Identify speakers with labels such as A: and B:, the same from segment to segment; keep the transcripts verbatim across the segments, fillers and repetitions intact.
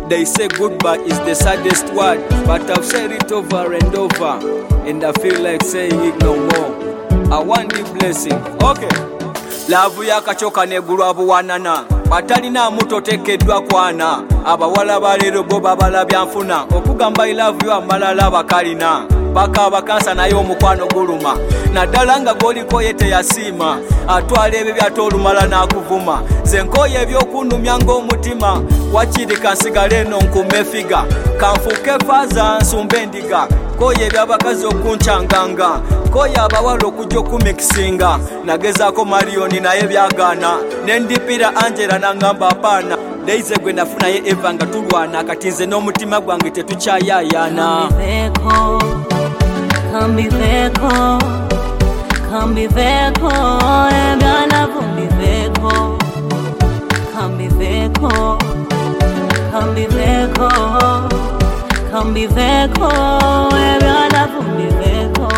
A: They say goodbye is the saddest word, but I've said it over and over, and I feel like saying it no more. I want the blessing. Okay. Love yakachoka negulwa buwanana, batalina muto tekeddwa kwana, abawala balero bo babalabya nfuna, okugamba I love you amalala bakalina, baka abakansa naye omukwano guluma, naddala nga goliko ye teyasiima, atwala ebyo byatolumala n'akuvuma, ze nkoye ebyokunumya ng'omutima, wakiri kansigala eno nkumefiga, kanfuke faaza nsumbe endiga, koye ebyabakazi okunkyanganga, koye abawala okujja okumikisinga, nagezaako Marioni naye byagaana, nendipira Angela nangamba apaana, Daisy gwe nafuna ye Eva nga tulwana, kati nze n'omutima gwange tetukyayayaana.
B: Kambiveko, kambiveko, ebyala vumbiveko, kambiveko, kambiveko, kambiveko, ebyala vumbiveko.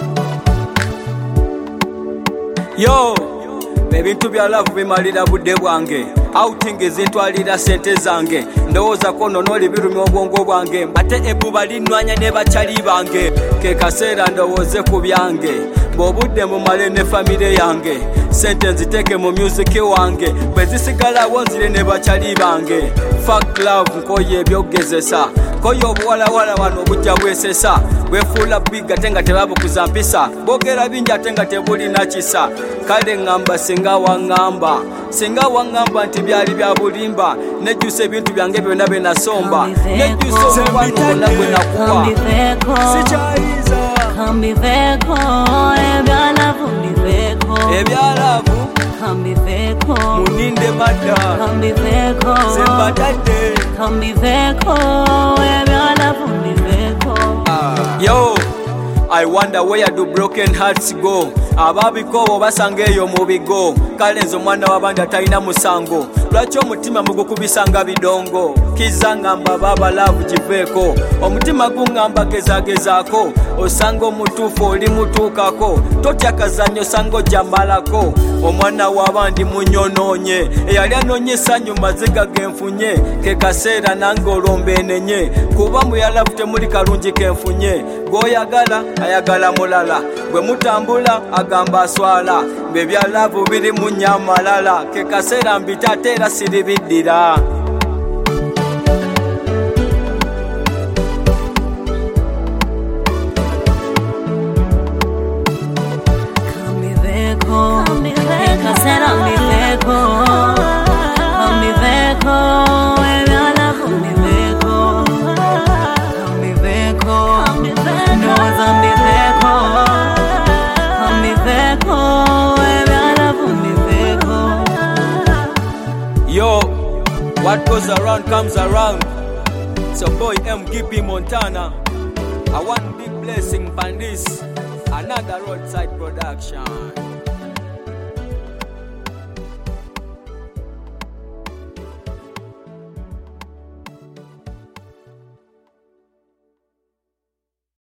A: Yo, ebintu bya love bimalira budde bwange, outing ezintwalira sente zange, ndowooza kono noli birumya obwongo bwange, ate ebbuba linwanya ne bakyali bange, ke kaseera ndowooze ku byange, bw'obudde mumale ne famire yange, sente nziteeke mu music wange, bwe zisigalawo nzire ne bakyali bange. Fuck love nkoye ebyogezesa, koye obuwalawala wano obujja bwesesa, bwefuula big ate nga tebabukuza mpisa, boogera bingi ate nga tebulina kisa, kale ngamba singa waŋŋamba, singa waŋŋamba nti byali bya bulimba, nejjusa ebintu byange byonna bye nasomba, nejjusa omubano gwonna gwe nakuwa, sikyayiza.
B: Kambiveko, ebyala vumbiveko,
A: ebyalavu
B: kambiveko,
A: muninde madda,
B: kambiveko,
A: sembatadde,
B: kambiveko, ebyala vumbiveko.
A: Yo, I wonder where do broken hearts go? Ababikobo basanga eyo mu bigo, kale nze omwana w'abandi atalina musango, lwaki omutima mugukubisanga bidongo, kiza ngamba baba love giveeko, omutima guŋŋamba gezagezaako, osanga omutuufu oli mutuukako, totya kazannyo sanga ojjamalako, omwana w'abandi munyonoonye, eyali anoonye essanyu maziga genfunye, ke kaseera nange olwombenenye, kuba mu ya love temuli kalungi kenfunye, gw'oyagala ayagala mulala, bwe mutambula agamba aswala, mbe bya love biri mu nnyamalala, ke kaseera mbita ate era siribiddira.
B: Kambiveko, ekasera mbiveko, kambiveko, ebyala vumbiveko, kambiveko, ndowooza mbiveko, kambiveko, ebyala vumbiveko.
A: Yo, what goes around comes around. So boy M G P Montana, I want big blessing from this, another roadside production.